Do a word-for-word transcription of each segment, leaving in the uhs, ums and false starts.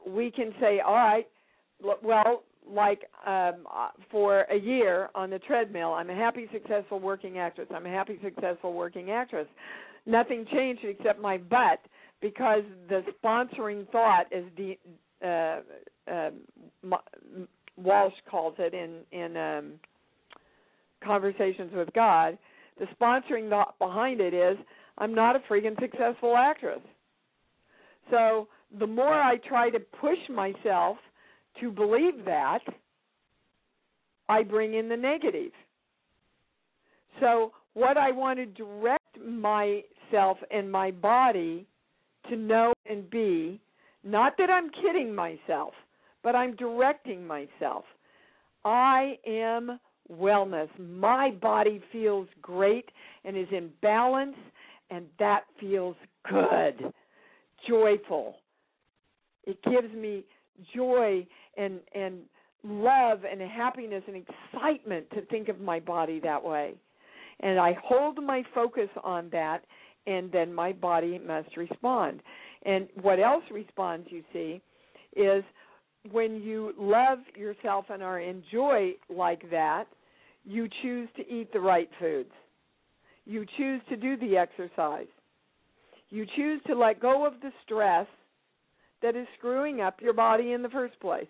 we can say, all right, well, like um, for a year on the treadmill, I'm a happy, successful working actress. I'm a happy, successful working actress. Nothing changed except my butt, because the sponsoring thought, as the, uh, uh, Walsh calls it in, in um, Conversations with God, the sponsoring thought behind it is, I'm not a freaking successful actress. So the more I try to push myself to believe that, I bring in the negative. So what I want to direct myself and my body to know and be, not that I'm kidding myself, but I'm directing myself. I am wellness. My body feels great and is in balance, and that feels good, joyful. It gives me joy and and love and happiness and excitement to think of my body that way. And I hold my focus on that, and then my body must respond. And what else responds, you see, is when you love yourself and are in joy like that, you choose to eat the right foods. You choose to do the exercise. You choose to let go of the stress that is screwing up your body in the first place.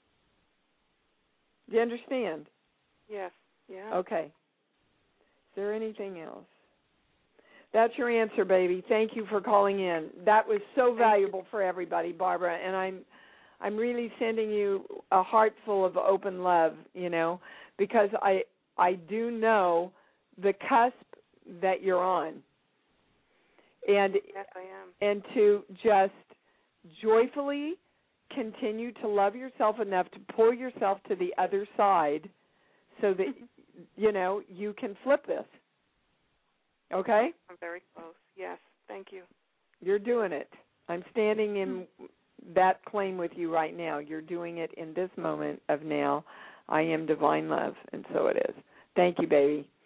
Do you understand? Yes. Yeah. Okay. Is there anything else? That's your answer, baby. Thank you for calling in. That was so valuable for everybody, Barbara, and I'm I'm really sending you a heart full of open love, you know, because I I do know the cusp that you're on. And yes, I am. And to just joyfully continue to love yourself enough to pull yourself to the other side so that, you know, you can flip this. Okay? I'm very close. Yes. Thank you. You're doing it. I'm standing in that claim with you right now. You're doing it in this moment of now. I am divine love, and so it is. Thank you, baby.